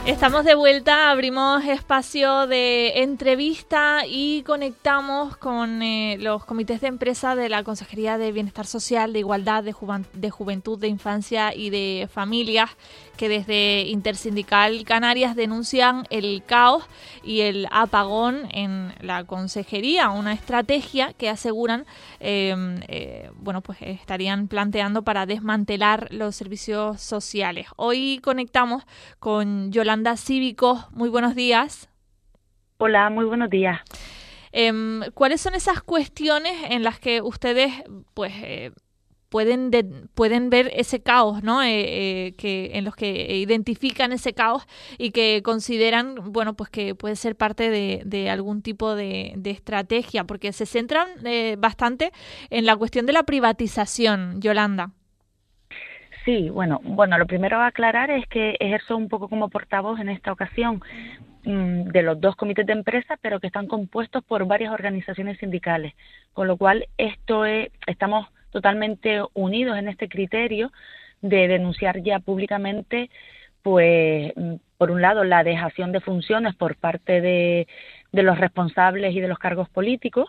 Estamos de vuelta, abrimos espacio de entrevista y conectamos con los comités de empresa de la Consejería de Bienestar Social, de Igualdad, de Juventud, de Infancia y de Familias, que desde Intersindical Canarias denuncian el caos y el apagón en la consejería, una estrategia que aseguran pues estarían planteando para desmantelar los servicios sociales. Hoy conectamos con Yolanda Cívico. Muy buenos días. Hola, muy buenos días. ¿Cuáles son esas cuestiones en las que ustedes pueden ver ese caos, ¿no? En los que identifican ese caos y que consideran, que puede ser parte de algún tipo de estrategia, porque se centran bastante en la cuestión de la privatización, Yolanda? Sí, bueno, lo primero a aclarar es que ejerzo un poco como portavoz en esta ocasión de los dos comités de empresa, pero que están compuestos por varias organizaciones sindicales, con lo cual estamos totalmente unidos en este criterio de denunciar ya públicamente, pues, por un lado, la dejación de funciones por parte de los responsables y de los cargos políticos,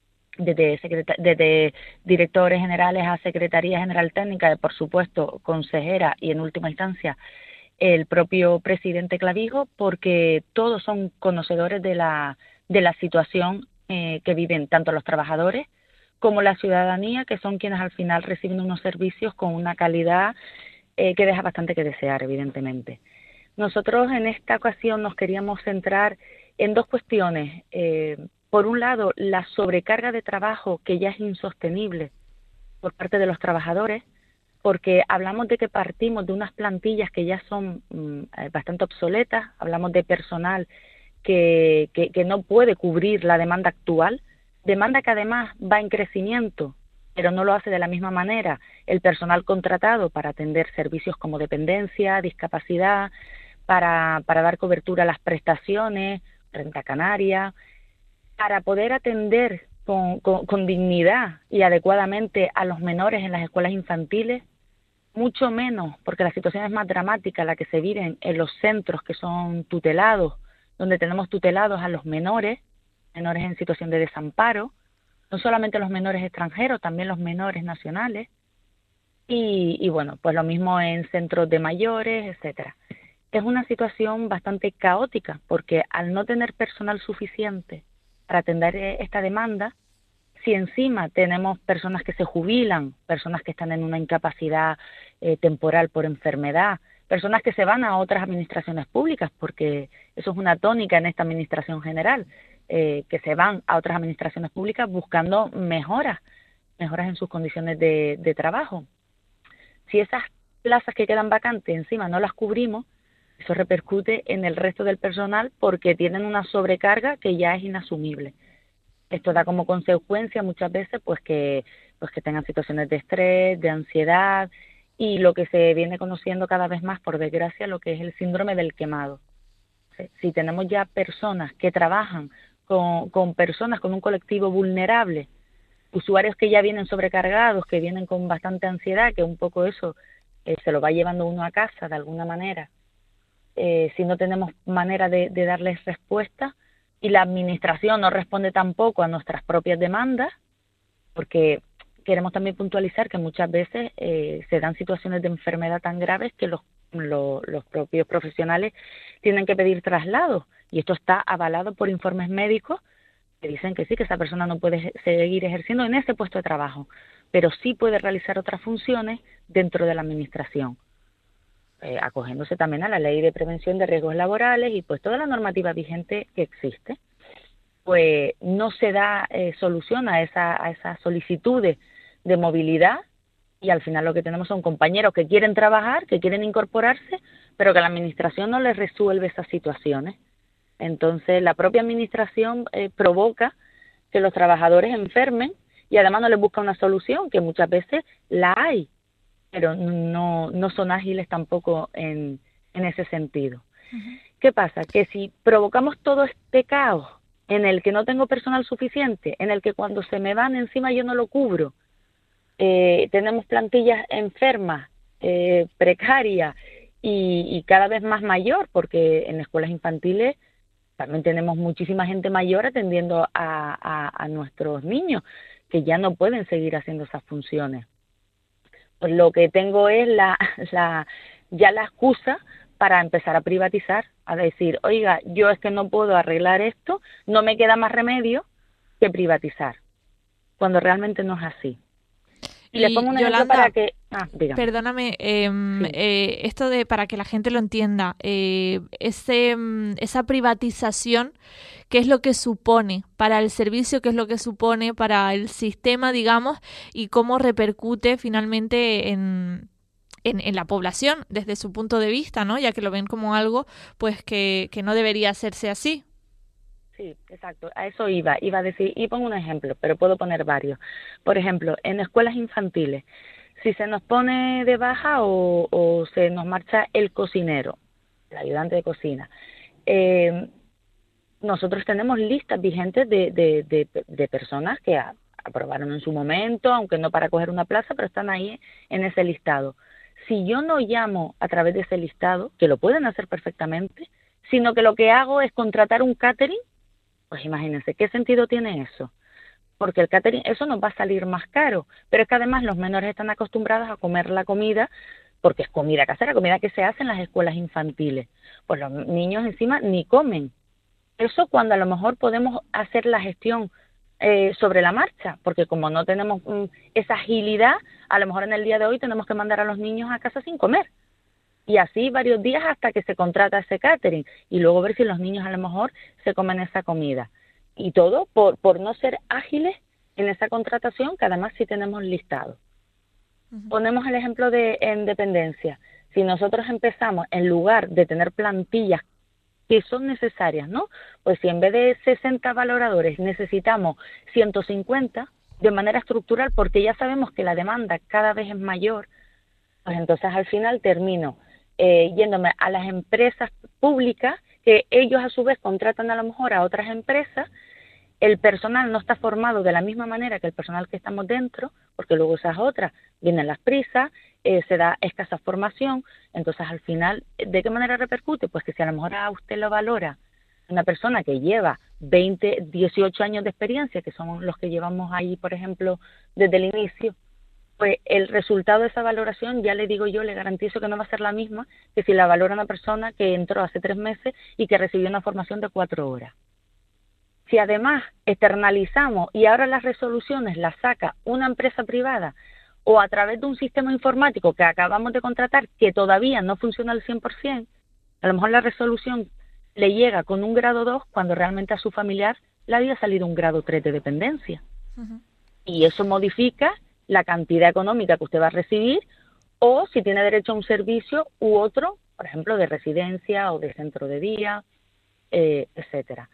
desde directores generales a Secretaría General Técnica, por supuesto, consejera y en última instancia el propio presidente Clavijo, porque todos son conocedores de la situación que viven tanto los trabajadores como la ciudadanía, que son quienes al final reciben unos servicios con una calidad que deja bastante que desear, evidentemente. Nosotros en esta ocasión nos queríamos centrar en dos cuestiones. Por un lado, la sobrecarga de trabajo que ya es insostenible por parte de los trabajadores, porque hablamos de que partimos de unas plantillas que ya son bastante obsoletas, hablamos de personal que no puede cubrir la demanda actual, demanda que además va en crecimiento, pero no lo hace de la misma manera el personal contratado para atender servicios como dependencia, discapacidad, para dar cobertura a las prestaciones, renta canaria, para poder atender con dignidad y adecuadamente a los menores en las escuelas infantiles, mucho menos, porque la situación es más dramática, la que se vive en los centros que son tutelados, donde tenemos tutelados a los menores en situación de desamparo, no solamente los menores extranjeros, también los menores nacionales, y bueno, pues lo mismo en centros de mayores, etcétera. Es una situación bastante caótica, porque al no tener personal suficiente para atender esta demanda, si encima tenemos personas que se jubilan, personas que están en una incapacidad temporal por enfermedad, personas que se van a otras administraciones públicas, porque eso es una tónica en esta administración general, que se van a otras administraciones públicas buscando mejoras en sus condiciones de trabajo. Si esas plazas que quedan vacantes encima no las cubrimos, eso repercute en el resto del personal porque tienen una sobrecarga que ya es inasumible. Esto da como consecuencia muchas veces que tengan situaciones de estrés, de ansiedad y lo que se viene conociendo cada vez más, por desgracia, lo que es el síndrome del quemado. Si tenemos ya personas que trabajan con personas con un colectivo vulnerable, usuarios que ya vienen sobrecargados, que vienen con bastante ansiedad, que un poco eso se lo va llevando uno a casa de alguna manera, si no tenemos manera de darles respuesta, y la administración no responde tampoco a nuestras propias demandas, porque queremos también puntualizar que muchas veces se dan situaciones de enfermedad tan graves que los propios profesionales tienen que pedir traslados, y esto está avalado por informes médicos que dicen que sí, que esa persona no puede seguir ejerciendo en ese puesto de trabajo, pero sí puede realizar otras funciones dentro de la administración, acogiéndose también a la Ley de Prevención de Riesgos Laborales y pues toda la normativa vigente que existe. Pues no se da solución a esas solicitudes de movilidad, y al final lo que tenemos son compañeros que quieren trabajar, que quieren incorporarse, pero que la administración no les resuelve esas situaciones. Entonces la propia administración provoca que los trabajadores enfermen y además no les busca una solución, que muchas veces la hay, pero no son ágiles tampoco en ese sentido. Uh-huh. ¿Qué pasa? Que si provocamos todo este caos en el que no tengo personal suficiente, en el que cuando se me van encima yo no lo cubro, tenemos plantillas enfermas, precarias, y cada vez más mayor, porque en escuelas infantiles también tenemos muchísima gente mayor atendiendo a nuestros niños que ya no pueden seguir haciendo esas funciones. Pues lo que tengo es ya la excusa para empezar a privatizar, a decir, oiga, yo es que no puedo arreglar esto, no me queda más remedio que privatizar, cuando realmente no es así. Y les pongo un ejemplo Yolanda, para que... dígame. perdóname, Sí. esto de para que la gente lo entienda, esa privatización, ¿qué es lo que supone para el servicio, qué es lo que supone para el sistema, digamos, y cómo repercute finalmente en la población desde su punto de vista, ¿no? Ya que lo ven como algo pues que no debería hacerse así. Sí, exacto. A eso iba a decir, y pongo un ejemplo, pero puedo poner varios. Por ejemplo, en escuelas infantiles, si se nos pone de baja o se nos marcha el cocinero, el ayudante de cocina, nosotros tenemos listas vigentes de personas que aprobaron en su momento, aunque no para coger una plaza, pero están ahí en ese listado. Si yo no llamo a través de ese listado, que lo pueden hacer perfectamente, sino que lo que hago es contratar un catering, pues imagínense, ¿qué sentido tiene eso? Porque el catering, eso nos va a salir más caro, pero es que además los menores están acostumbrados a comer la comida, porque es comida casera, comida que se hace en las escuelas infantiles. Pues los niños encima ni comen. Eso cuando a lo mejor podemos hacer la gestión sobre la marcha, porque como no tenemos esa agilidad, a lo mejor en el día de hoy tenemos que mandar a los niños a casa sin comer. Y así varios días hasta que se contrata ese catering y luego ver si los niños a lo mejor se comen esa comida. Y todo por no ser ágiles en esa contratación, que además sí tenemos listado. Uh-huh. Ponemos el ejemplo en dependencia. Si nosotros empezamos, en lugar de tener plantillas que son necesarias, ¿no? Pues si en vez de 60 valoradores necesitamos 150 de manera estructural, porque ya sabemos que la demanda cada vez es mayor, pues entonces al final termino yéndome a las empresas públicas, que ellos a su vez contratan a lo mejor a otras empresas. El personal no está formado de la misma manera que el personal que estamos dentro, porque luego esas otras vienen las prisas, se da escasa formación, entonces al final, ¿de qué manera repercute? Pues que si a lo mejor a usted lo valora una persona que lleva 20, 18 años de experiencia, que son los que llevamos ahí, por ejemplo, desde el inicio, pues el resultado de esa valoración, ya le digo yo, le garantizo que no va a ser la misma que si la valora una persona que entró hace 3 meses y que recibió una formación de 4 horas. Si además externalizamos y ahora las resoluciones las saca una empresa privada o a través de un sistema informático que acabamos de contratar que todavía no funciona al 100%, a lo mejor la resolución le llega con un grado 2 cuando realmente a su familiar le había salido un grado 3 de dependencia. Uh-huh. Y eso modifica la cantidad económica que usted va a recibir o si tiene derecho a un servicio u otro, por ejemplo, de residencia o de centro de día, etcétera.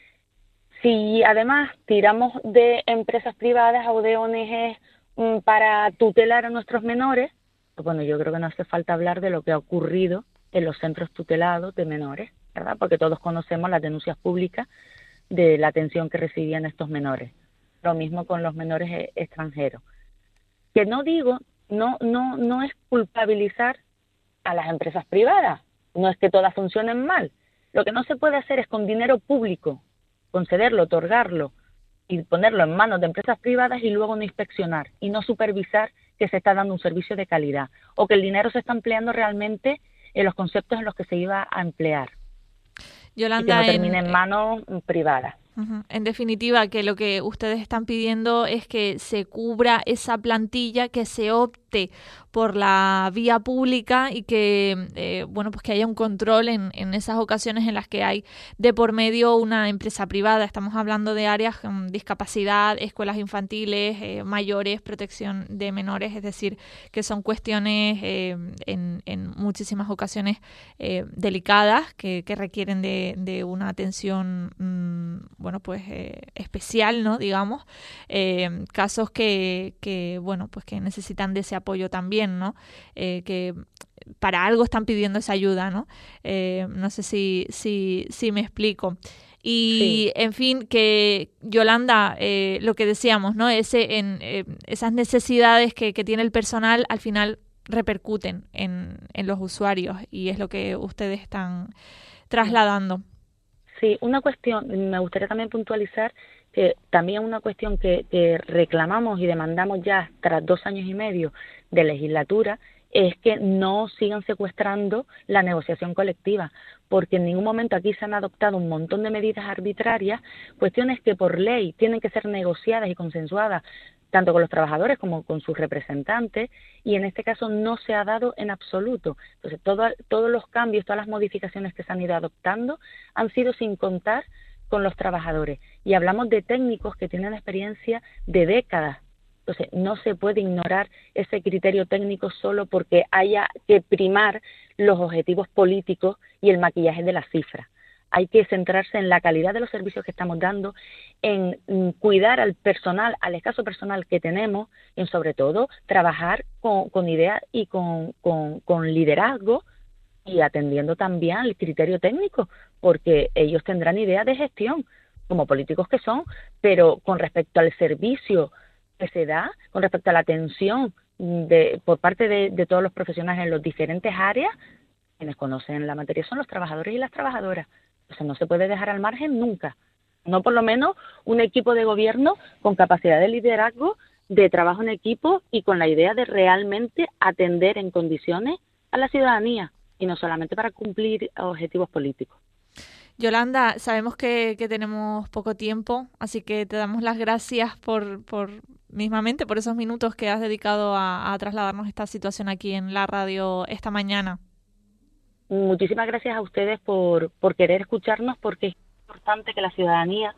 Si además tiramos de empresas privadas o de ONGs para tutelar a nuestros menores, pues bueno, yo creo que no hace falta hablar de lo que ha ocurrido en los centros tutelados de menores, ¿verdad? Porque todos conocemos las denuncias públicas de la atención que recibían estos menores. Lo mismo con los menores extranjeros. Que no digo, no es culpabilizar a las empresas privadas, no es que todas funcionen mal. Lo que no se puede hacer es con dinero público concederlo, otorgarlo y ponerlo en manos de empresas privadas y luego no inspeccionar y no supervisar que se está dando un servicio de calidad o que el dinero se está empleando realmente en los conceptos en los que se iba a emplear. Yolanda, y que no termine en manos privadas. En definitiva, que lo que ustedes están pidiendo es que se cubra esa plantilla, que se opte por la vía pública y que, bueno, pues que haya un control en esas ocasiones en las que hay de por medio una empresa privada. Estamos hablando de áreas con discapacidad, escuelas infantiles, mayores, protección de menores, es decir, que son cuestiones en muchísimas ocasiones delicadas que requieren de una atención bueno, pues especial, ¿no? Digamos, casos que, bueno, pues que necesitan de ese apoyo también, ¿no? Que para algo están pidiendo esa ayuda, ¿no? No sé si me explico. Y, sí. En fin, que Yolanda, lo que decíamos, ¿no? Esas necesidades que tiene el personal, al final repercuten en los usuarios, y es lo que ustedes están trasladando. Sí, una cuestión, me gustaría también puntualizar que también una cuestión que reclamamos y demandamos ya tras 2 años y medio de legislatura es que no sigan secuestrando la negociación colectiva, porque en ningún momento aquí se han adoptado un montón de medidas arbitrarias, cuestiones que por ley tienen que ser negociadas y consensuadas tanto con los trabajadores como con sus representantes, y en este caso no se ha dado en absoluto. Entonces, todos los cambios, todas las modificaciones que se han ido adoptando han sido sin contar con los trabajadores. Y hablamos de técnicos que tienen experiencia de décadas. Entonces, no se puede ignorar ese criterio técnico solo porque haya que primar los objetivos políticos y el maquillaje de las cifras. Hay que centrarse en la calidad de los servicios que estamos dando, en cuidar al personal, al escaso personal que tenemos, en sobre todo trabajar con ideas y con liderazgo, y atendiendo también al criterio técnico, porque ellos tendrán ideas de gestión, como políticos que son, pero con respecto al servicio que se da, con respecto a la atención por parte de todos los profesionales en las diferentes áreas, quienes conocen la materia son los trabajadores y las trabajadoras. O sea, no se puede dejar al margen nunca. No, por lo menos un equipo de gobierno con capacidad de liderazgo, de trabajo en equipo y con la idea de realmente atender en condiciones a la ciudadanía y no solamente para cumplir objetivos políticos. Yolanda, sabemos que tenemos poco tiempo, así que te damos las gracias por esos minutos que has dedicado a trasladarnos esta situación aquí en la radio esta mañana. Muchísimas gracias a ustedes por querer escucharnos, porque es importante que la ciudadanía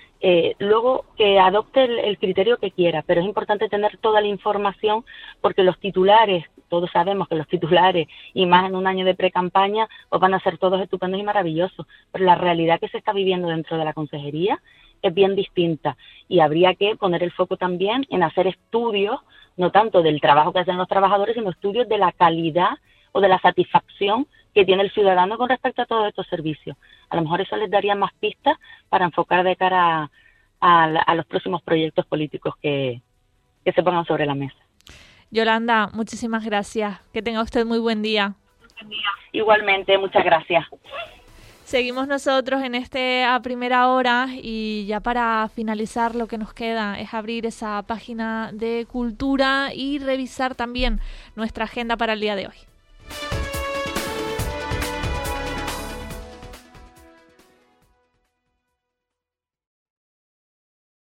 luego que adopte el criterio que quiera, pero es importante tener toda la información, porque los titulares, todos sabemos que los titulares, y más en un año de pre-campaña, pues van a ser todos estupendos y maravillosos, pero la realidad que se está viviendo dentro de la consejería es bien distinta, y habría que poner el foco también en hacer estudios, no tanto del trabajo que hacen los trabajadores, sino estudios de la calidad o de la satisfacción que tiene el ciudadano con respecto a todos estos servicios. A lo mejor eso les daría más pistas para enfocar de cara a los próximos proyectos políticos que se pongan sobre la mesa. Yolanda, muchísimas gracias. Que tenga usted muy buen día. Igualmente, muchas gracias. Seguimos nosotros en A Primera Hora, y ya para finalizar lo que nos queda es abrir esa página de cultura y revisar también nuestra agenda para el día de hoy.